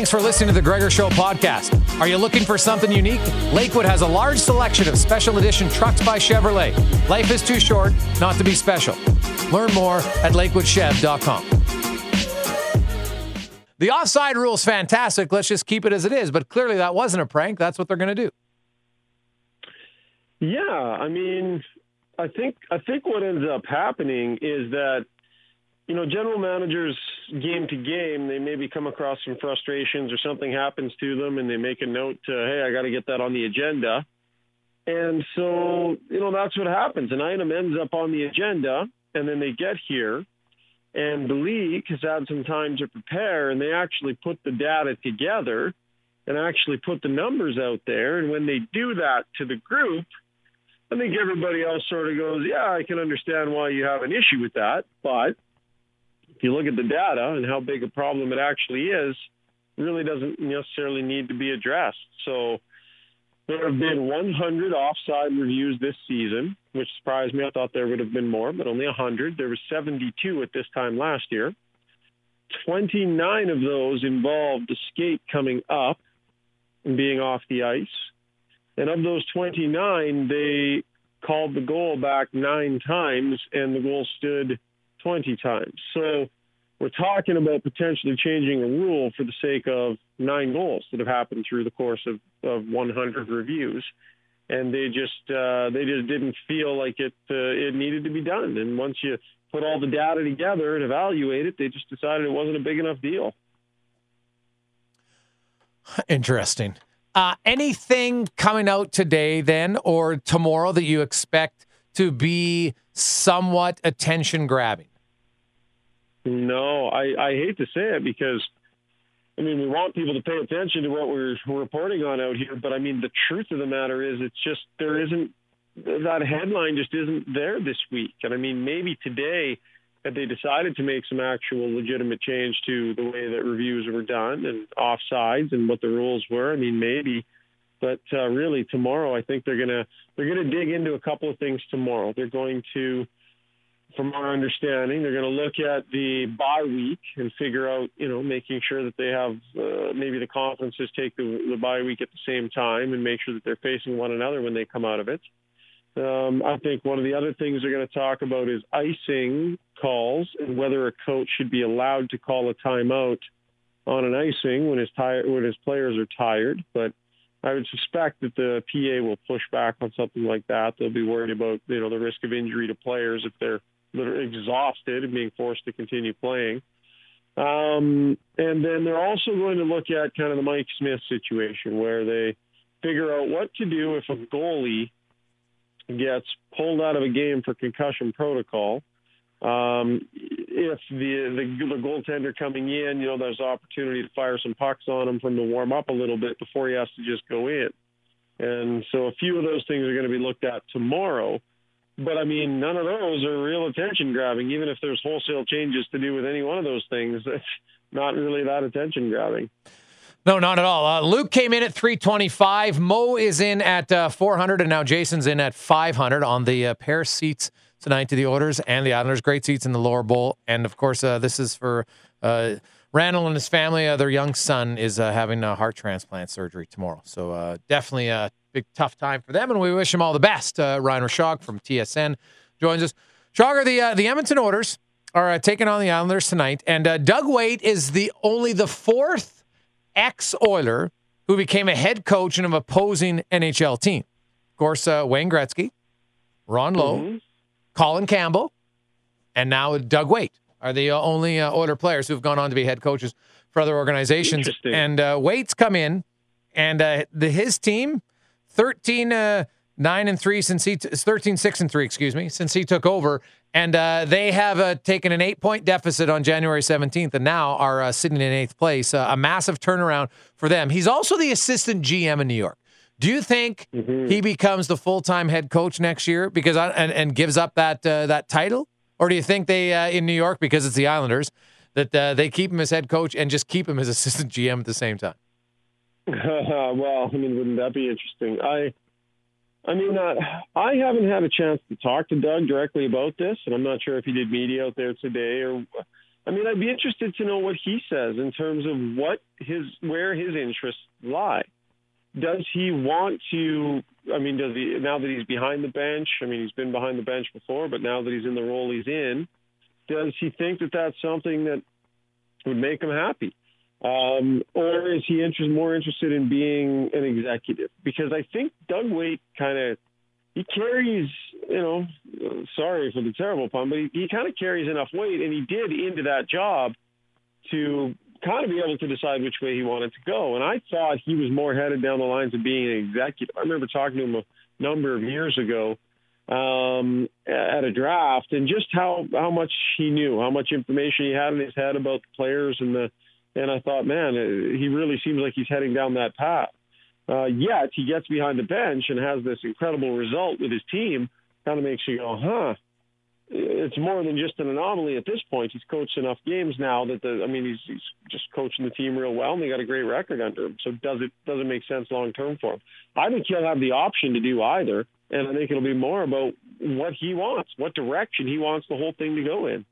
Thanks for listening to the Gregor Show podcast. Are you looking for something unique? Lakewood has a large selection of special edition trucks by Chevrolet. Life is too short not to be special. Learn more at lakewoodchev.com. The offside rule is fantastic. Let's just keep it as it is. But clearly that wasn't a prank. That's what they're going to do. Yeah, I mean, I think what ends up happening is that, general managers, game to game, they maybe come across some frustrations or something happens to them and they make a note to, hey, I got to get that on the agenda. And so, that's what happens. An item ends up on the agenda and then they get here and the league has had some time to prepare and they actually put the data together and actually put the numbers out there. And when they do that to the group, I think everybody else sort of goes, yeah, I can understand why you have an issue with that. But if you look at the data and how big a problem it actually is, it really doesn't necessarily need to be addressed. So there have been 100 offside reviews this season, which surprised me. I thought there would have been more, but only 100. There were 72 at this time last year. 29 of those involved the skate coming up and being off the ice. And of those 29, they called the goal back 9 times, and the goal stood 20 times. So we're talking about potentially changing a rule for the sake of 9 goals that have happened through the course of 100 reviews. And they just didn't feel like it needed to be done. And once you put all the data together and evaluate it, they just decided it wasn't a big enough deal. Interesting. Anything coming out today then or tomorrow that you expect to be somewhat attention-grabbing? No, I hate to say it because, we want people to pay attention to what we're reporting on out here. But, the truth of the matter is it's just that headline just isn't there this week. And, maybe today had they decided to make some actual legitimate change to the way that reviews were done and offsides and what the rules were, maybe. But really, tomorrow, I think they're gonna dig into a couple of things tomorrow. They're going to, from our understanding, they're going to look at the bye week and figure out, making sure that they have maybe the conferences take the bye week at the same time and make sure that they're facing one another when they come out of it. I think one of the other things they're going to talk about is icing calls and whether a coach should be allowed to call a timeout on an icing when his players are tired. But I would suspect that the PA will push back on something like that. They'll be worried about the risk of injury to players if they're exhausted and being forced to continue playing. And then they're also going to look at kind of the Mike Smith situation where they figure out what to do if a goalie gets pulled out of a game for concussion protocol. If the goaltender coming in, there's opportunity to fire some pucks on him from the warm up a little bit before he has to just go in. And so a few of those things are going to be looked at tomorrow. But, none of those are real attention grabbing. Even if there's wholesale changes to do with any one of those things, it's not really that attention grabbing. No, not at all. Luke came in at 325. Mo is in at 400, and now Jason's in at 500 on the pair seats tonight to the Oilers and the Islanders. Great seats in the lower bowl. And, of course, this is for Randall and his family. Their young son is having a heart transplant surgery tomorrow. So definitely a big, tough time for them, and we wish him all the best. Ryan Rashog from TSN joins us. Shogger, the Edmonton Oilers are taking on the Islanders tonight, and Doug Weight is only the 4th ex-Oiler who became a head coach in an opposing NHL team. Of course, Wayne Gretzky, Ron Lowe, Colin Campbell, and now Doug Weight are the only Oiler players who've gone on to be head coaches for other organizations. And Wait's come in, and his team, 13-9-3 since 13-6-3, excuse me, since he took over. And they have taken an 8-point deficit on January 17th and now are sitting in 8th place. A massive turnaround for them. He's also the assistant GM in New York. Do you think he becomes the full-time head coach next year because and gives up that title? Or do you think they in New York, because it's the Islanders, that they keep him as head coach and just keep him as assistant GM at the same time? Well, wouldn't that be interesting? I haven't had a chance to talk to Doug directly about this, and I'm not sure if he did media out there today or I mean, I'd be interested to know what he says in terms of where his interests lie. Does he want to? I mean, does he, now that he's behind the bench? I mean, he's been behind the bench before, but now that he's in the role he's in, does he think that that's something that would make him happy? Or is he more interested in being an executive? Because I think Doug Weight he carries, sorry for the terrible pun, but he kind of carries enough weight, and he did into that job to kind of be able to decide which way he wanted to go. And I thought he was more headed down the lines of being an executive. I remember talking to him a number of years ago at a draft, and just how much he knew, how much information he had in his head about the players, and I thought, man, he really seems like he's heading down that path. Yet he gets behind the bench and has this incredible result with his team. Kind of makes you go, it's more than just an anomaly at this point. He's coached enough games now that he's just coaching the team real well, and they got a great record under him. So does it make sense long term for him? I think he'll have the option to do either, and I think it'll be more about what he wants, what direction he wants the whole thing to go in.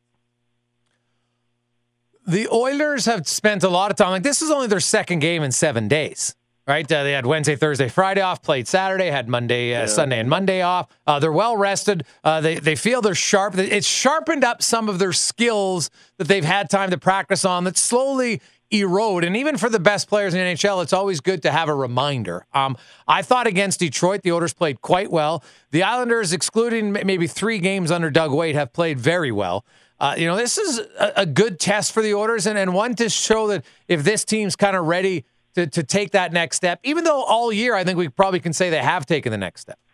The Oilers have spent a lot of time. Like, this is only their second game in 7 days, right? They had Wednesday, Thursday, Friday off, played Saturday, had Monday, Sunday, and Monday off. They're well rested. They feel they're sharp. It's sharpened up some of their skills that they've had time to practice on that slowly erode. And even for the best players in the NHL, it's always good to have a reminder. I thought against Detroit, the Oilers played quite well. The Islanders, excluding maybe 3 games under Doug Weight, have played very well. This is a good test for the Oilers and one to show that if this team's kind of ready to take that next step, even though all year I think we probably can say they have taken the next step.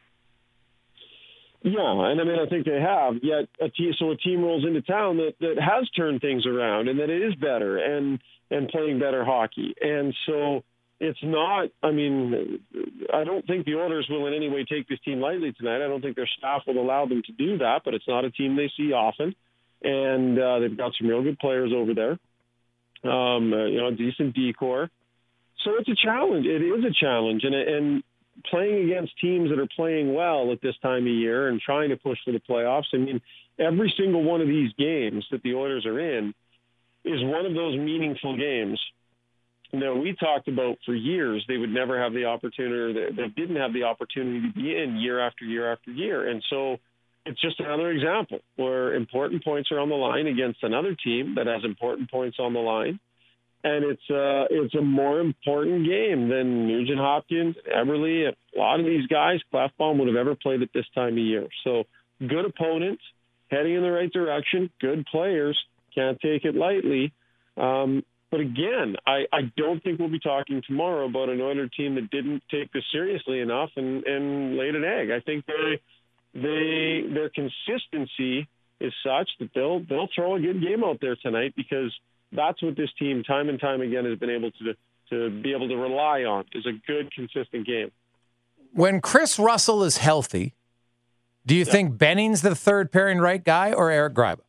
Yeah, and I think they have. Yet a team rolls into town that has turned things around and that it is better and playing better hockey. And so it's not, I don't think the Oilers will in any way take this team lightly tonight. I don't think their staff will allow them to do that, but it's not a team they see often. And they've got some real good players over there, a decent decor. So it's a challenge. It is a challenge. And playing against teams that are playing well at this time of year and trying to push for the playoffs, every single one of these games that the Oilers are in is one of those meaningful games. Now, we talked about for years they would never have the opportunity, or they didn't have the opportunity to be in year after year after year. And so it's just another example where important points are on the line against another team that has important points on the line. And it's a more important game than Nugent Hopkins, Eberle, a lot of these guys, Klefbom would have ever played at this time of year. So good opponents, heading in the right direction, good players, can't take it lightly. But again, I don't think we'll be talking tomorrow about an Oilers team that didn't take this seriously enough and laid an egg. I think their consistency is such that they'll throw a good game out there tonight, because that's what this team time and time again has been able to be able to rely on, is a good, consistent game. When Chris Russell is healthy, do you think Benning's the third pairing right guy or Eric Gryba?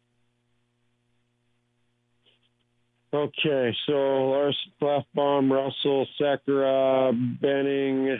Okay, so Lars Klefbom, Russell, Sekera, Benning.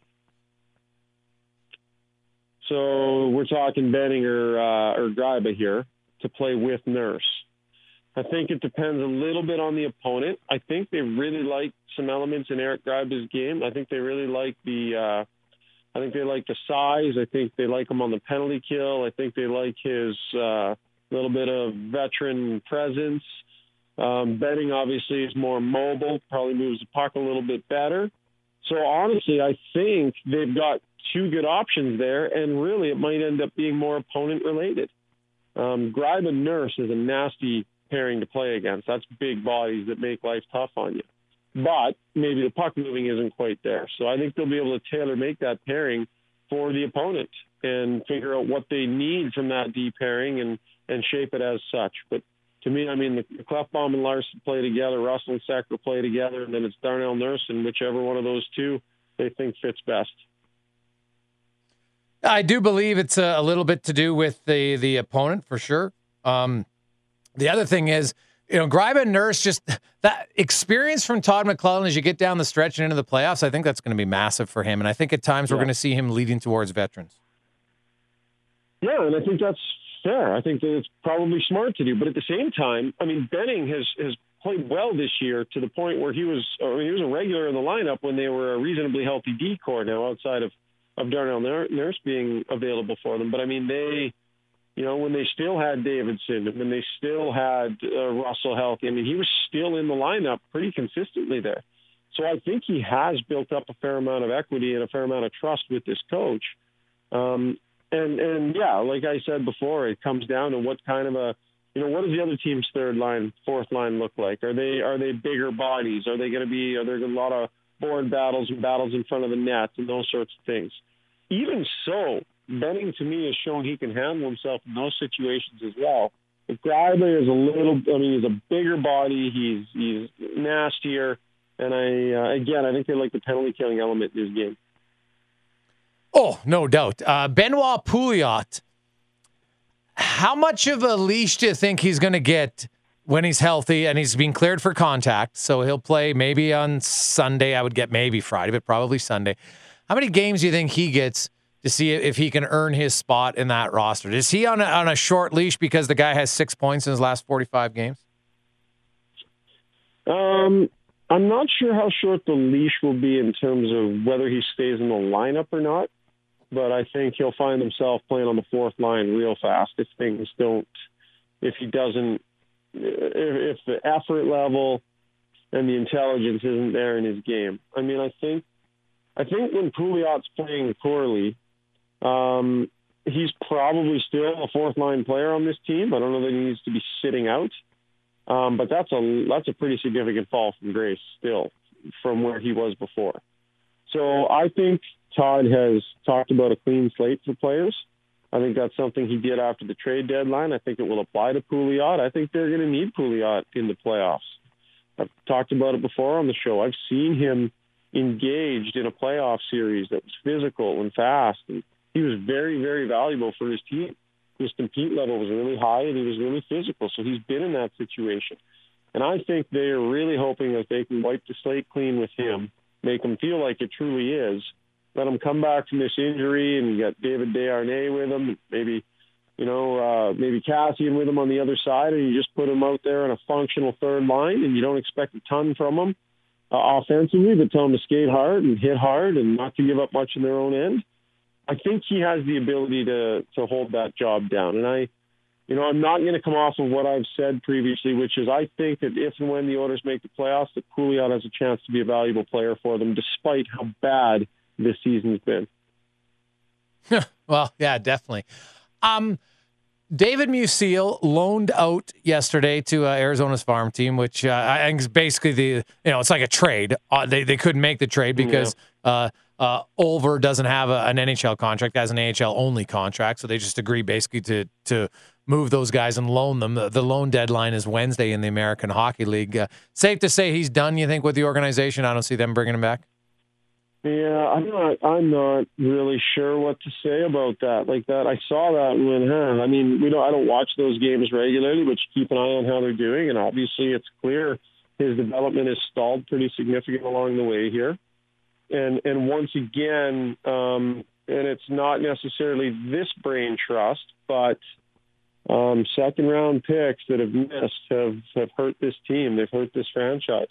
So we're talking Benning or Gryba here to play with Nurse. I think it depends a little bit on the opponent. I think they really like some elements in Eric Gryba's game. I think they really like the size. I think they like him on the penalty kill. I think they like his little bit of veteran presence. Benning obviously is more mobile, probably moves the puck a little bit better. So honestly, I think they've got 2 good options there, and really it might end up being more opponent related. Gryba Nurse is a nasty pairing to play against. That's big bodies that make life tough on you. But maybe the puck moving isn't quite there. So I think they'll be able to tailor make that pairing for the opponent and figure out what they need from that D pairing and shape it as such. But to me, the Klefbom and Larson play together, Russell and Sekera play together, and then it's Darnell Nurse, and whichever one of those 2 they think fits best. I do believe it's a little bit to do with the opponent, for sure. The other thing is, Gryba and Nurse, just that experience from Todd McLellan as you get down the stretch and into the playoffs, I think that's going to be massive for him. And I think at times we're going to see him leading towards veterans. Yeah, and I think that's fair. I think that it's probably smart to do. But at the same time, I mean, Benning has played well this year to the point where he was a regular in the lineup when they were a reasonably healthy D-core now outside of Darnell Nurse being available for them. But, I mean, they, when they still had Davidson, when they still had Russell healthy, I mean, he was still in the lineup pretty consistently there. So I think he has built up a fair amount of equity and a fair amount of trust with this coach. And yeah, like I said before, it comes down to what kind of what does the other team's third line, fourth line look like? Are they bigger bodies? Are there a lot of board battles and battles in front of the net and those sorts of things? Even so, Benning to me has shown he can handle himself in those situations as well. But Greider is he's a bigger body. He's nastier. And I think they like the penalty killing element in his game. Oh, no doubt. Benoit Pouliot, how much of a leash do you think he's going to get when he's healthy and he's being cleared for contact? So he'll play maybe on Sunday. I would get maybe Friday, but probably Sunday. How many games do you think he gets to see if he can earn his spot in that roster? Is he on a short leash because the guy has 6 points in his last 45 games? I'm not sure how short the leash will be in terms of whether he stays in the lineup or not, but I think he'll find himself playing on the fourth line real fast if the effort level and the intelligence isn't there in his game. I mean, I think when Pouliot's playing poorly, he's probably still a fourth line player on this team. I don't know that he needs to be sitting out. But that's a pretty significant fall from grace still from where he was before. So I think Todd has talked about a clean slate for players. I think that's something he did after the trade deadline. I think it will apply to Pouliot. I think they're going to need Pouliot in the playoffs. I've talked about it before on the show. I've seen him engaged in a playoff series that was physical and fast. And he was very, very valuable for his team. His compete level was really high and he was really physical. So he's been in that situation. And I think they are really hoping that they can wipe the slate clean with him, make him feel like it truly is, let him come back from this injury, and you got David Desharnais with him, maybe Cassian with him on the other side, and you just put him out there in a functional third line, and you don't expect a ton from him offensively, but tell him to skate hard and hit hard and not to give up much in their own end. I think he has the ability to hold that job down. And I'm not going to come off of what I've said previously, which is I think that if and when the Oilers make the playoffs, that Pouliot has a chance to be a valuable player for them, despite how bad this season's been. Well, yeah, definitely. David Musil loaned out yesterday to Arizona's farm team, which I think is basically it's like a trade. They couldn't make the trade because Olver doesn't have an NHL contract, has an AHL only contract, so they just agree basically to move those guys and loan them. The loan deadline is Wednesday in the American Hockey League. Safe to say he's done, you think, with the organization? I don't see them bringing him back. Yeah, I'm not really sure what to say about that. Like that, I saw that when, I don't watch those games regularly, but you keep an eye on how they're doing, and obviously it's clear his development is stalled pretty significant along the way here. And once again, and it's not necessarily this brain trust, but second round picks that have missed have hurt this team. They've hurt this franchise.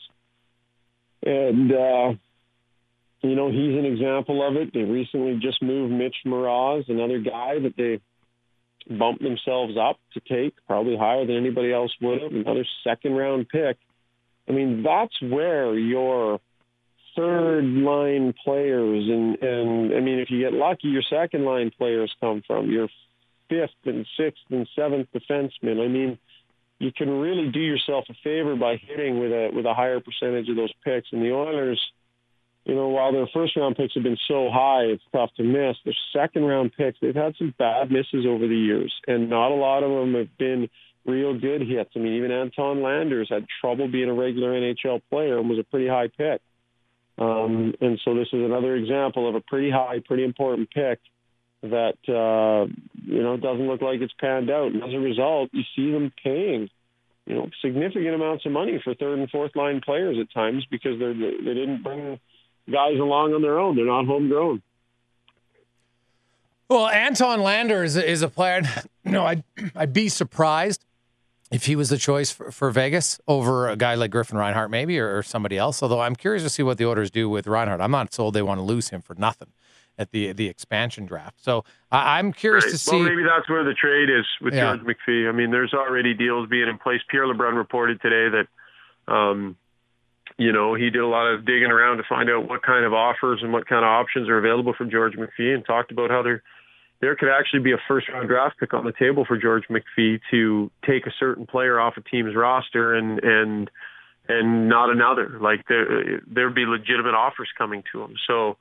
And he's an example of it. They recently just moved Mitch Mraz, another guy that they bumped themselves up to take, probably higher than anybody else would have, another second-round pick. I mean, that's where your third-line players, and if you get lucky, your second-line players come from, your fifth and sixth and seventh defensemen. I mean, you can really do yourself a favor by hitting with a higher percentage of those picks. And the Oilers, while their first-round picks have been so high, it's tough to miss. Their second-round picks, they've had some bad misses over the years, and not a lot of them have been real good hits. I mean, even Anton Landers had trouble being a regular NHL player and was a pretty high pick. And so this is another example of a pretty high, pretty important pick that, doesn't look like it's panned out. And as a result, you see them paying, significant amounts of money for third and fourth line players at times because they didn't bring guys along on their own. They're not homegrown. Well, Anton Lander is a player. I'd be surprised if he was the choice for Vegas over a guy like Griffin Reinhart, maybe, or somebody else. Although I'm curious to see what the Oilers do with Reinhart. I'm not told they want to lose him for nothing at the expansion draft. So I'm curious to see. Well, maybe that's where the trade is with George McPhee. I mean, there's already deals being in place. Pierre LeBrun reported today that, he did a lot of digging around to find out what kind of offers and what kind of options are available for George McPhee, and talked about how there could actually be a first-round draft pick on the table for George McPhee to take a certain player off a team's roster and not another. Like there'd be legitimate offers coming to him. So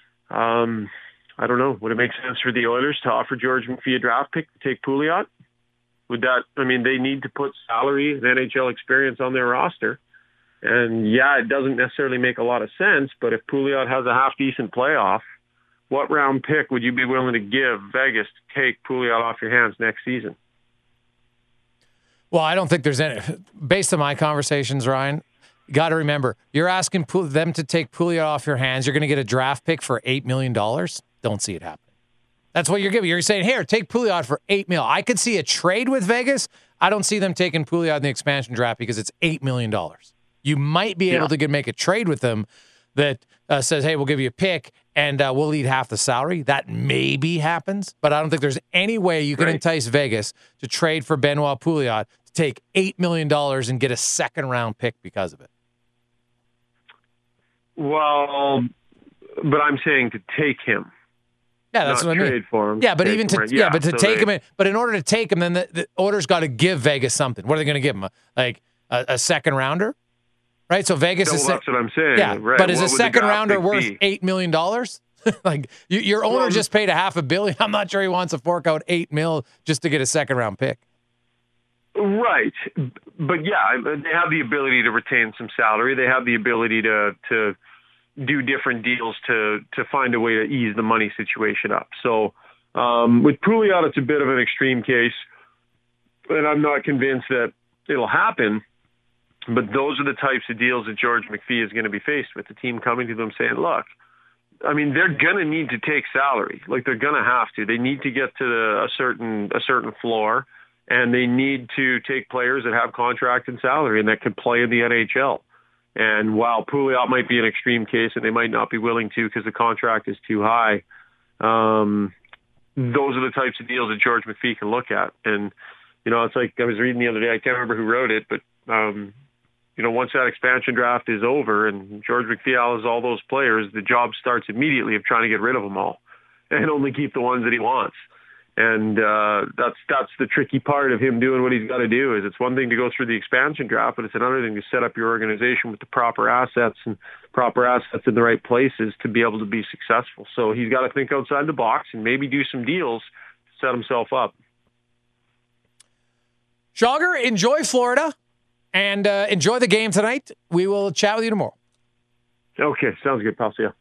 I don't know. Would it make sense for the Oilers to offer George McPhee a draft pick to take Pouliot? They need to put salary and NHL experience on their roster. And it doesn't necessarily make a lot of sense, but if Pouliot has a half-decent playoff, what round pick would you be willing to give Vegas to take Pouliot off your hands next season? Well, I don't think there's any. Based on my conversations, Ryan, you got to remember, you're asking them to take Pouliot off your hands. You're going to get a draft pick for $8 million. Don't see it happening. That's what you're giving. You're saying, here, take Pouliot for $8 million. I could see a trade with Vegas. I don't see them taking Pouliot in the expansion draft because it's $8 million. You might be able to make a trade with them that says, hey, we'll give you a pick and we'll eat half the salary. That maybe happens, but I don't think there's any way you can entice Vegas to trade for Benoit Pouliot to take $8 million and get a second-round pick because of it. Well, but I'm saying to take him. Yeah, that's what I mean. Trade for him. Yeah, but even to take him in, but in order to take him, then the Oilers got to give Vegas something. What are they going to give him? A second rounder? Right, so Vegas is. That's what I'm saying. Yeah, right. But is a second rounder worth $8 million? Like your owner just paid $500 million. I'm not sure he wants to fork out $8 million just to get a second round pick. Right, but they have the ability to retain some salary. They have the ability to do different deals to find a way to ease the money situation up. So with Pouliot, it's a bit of an extreme case, and I'm not convinced that it'll happen. But those are the types of deals that George McPhee is going to be faced with. The team coming to them saying, look, they're going to need to take salary. Like, they're going to have to. They need to get to a certain floor, and they need to take players that have contract and salary and that can play in the NHL. And while Pouliot might be an extreme case and they might not be willing to because the contract is too high, those are the types of deals that George McPhee can look at. And, it's like I was reading the other day, I can't remember who wrote it, but once that expansion draft is over and George McPhee has all those players, the job starts immediately of trying to get rid of them all and only keep the ones that he wants. And that's the tricky part of him doing what he's got to do. Is it's one thing to go through the expansion draft, but it's another thing to set up your organization with the proper assets in the right places to be able to be successful. So he's got to think outside the box and maybe do some deals to set himself up. Jogger, enjoy Florida. And enjoy the game tonight. We will chat with you tomorrow. Okay, sounds good, pal. See ya.